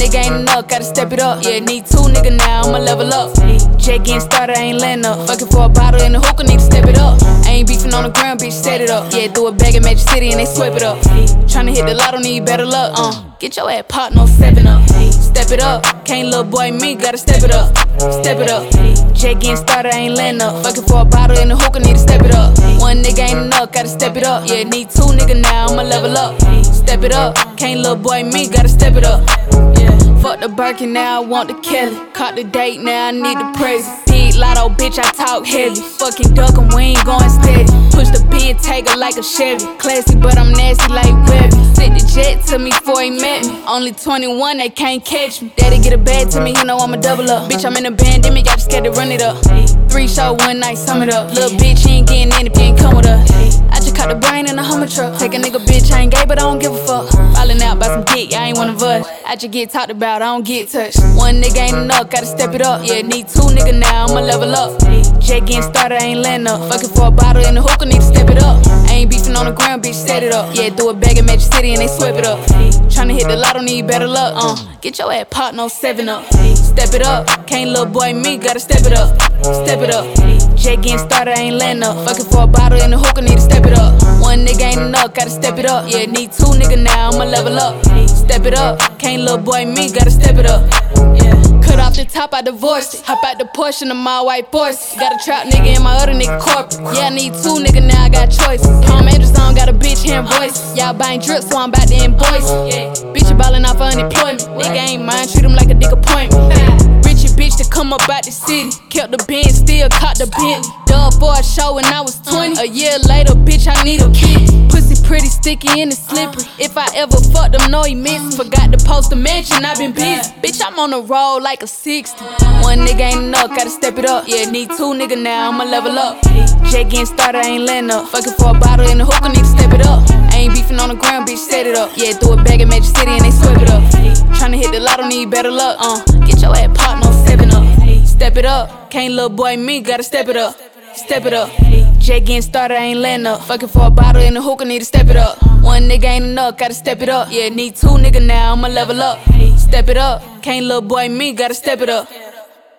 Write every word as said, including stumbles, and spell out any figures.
nigga ain't enough, gotta step it up. Yeah, need two nigga now, I'ma level up. Jet getting started, I ain't letting up. Fucking for a bottle in the hookah, need to step it up. I ain't beefing on the ground, bitch, set it up. Yeah, do a bag at Magic City and they swipe it up. Tryna hit the lotto, need better luck. Uh, get your ass popped, no stepping up. Step it up, can't little boy me, gotta step it up. Step it up. Jet getting started, I ain't letting up. Fucking for a bottle in the hookah, need to step it up. One nigga ain't enough, gotta step it up. Yeah, need two nigga now, I'ma level up. Step it up, can't little boy me, gotta step it up. Yeah. Fuck the Birkin, now I want the Kelly. Caught the date, now I need the praise. Big lotto, bitch, I talk heavy. Fucking duckin', we ain't going steady. Push the pin, take her like a Chevy. Classy, but I'm nasty like Webby. Sent the jet to me before he met me. Only twenty-one, they can't catch me. Daddy get a bag to me, he know I'ma double up. Bitch, I'm in a pandemic, I just scared to run it up. Three show, one night, sum it up. Little bitch, he ain't getting in if you ain't come with her. I just caught the brain in a Hummer truck. Take a nigga, bitch, I ain't gay, but I don't give a fuck. Fallin' out by some dick, I ain't one of us. I just get talked about, I don't get touched. One nigga ain't enough, gotta step it up. Yeah, need two nigga now, I'ma level up. Jet getting started, I ain't letting up. Fucking for a bottle in the hookah, need to step it up. I ain't beefing on the ground, bitch, set it up. Yeah, do a bag at Magic City and they swipe it up. Tryna hit the lotto, need better luck. Uh, get your ass popped, no seven up. Step it up, can't little boy me, gotta step it up. Step it up. Jet getting started, I ain't letting up. Fucking for a bottle in the hookah, need to step it up. One nigga ain't enough, gotta step it up. Yeah, need two nigga now, I'ma level up. Step it up, can't little boy me, gotta step it up. Yeah. Cut off the top, I divorced it. Hop out the Porsche in my white Porsche. Got a trap nigga and my other nigga corporate. Yeah, I need two nigga now, I got choices. Palm Andrews, I don't got a bitch hearing voice. Y'all buying drips, so I'm about to invoice. Yeah, bitch, you ballin' off for unemployment. Nigga ain't mine, treat him like a dick appointment. Richie bitch to come up out the city. Kept the Benz, still caught the Bentley. Dub for a show when I was twenty. A year later, bitch, I need a kid. Pussy pretty sticky and it's slippery. If I ever fuck them, no he missed. Forgot to post a mention, I been busy. Bitch, I'm on the road like a sixty. One nigga ain't enough, gotta step it up. Yeah, need two nigga now, I'ma level up. Jet getting started, I ain't letting up. Fucking for a bottle in the hookah, need to step it up. I ain't beefing on the ground, bitch, set it up. Yeah, do a bag at Magic City and they swipe it up. Tryna hit the lotto, need better luck. Uh, get your ass popped, no seven up. Step it up, can't little boy me, gotta step it up. Step it up. Jet getting started, I ain't letting up. Fucking for a bottle in the hookah, need to step it up. One nigga ain't enough, gotta step it up. Yeah, need two nigga now, I'ma level up. Step it up, can't little boy me, gotta step it up.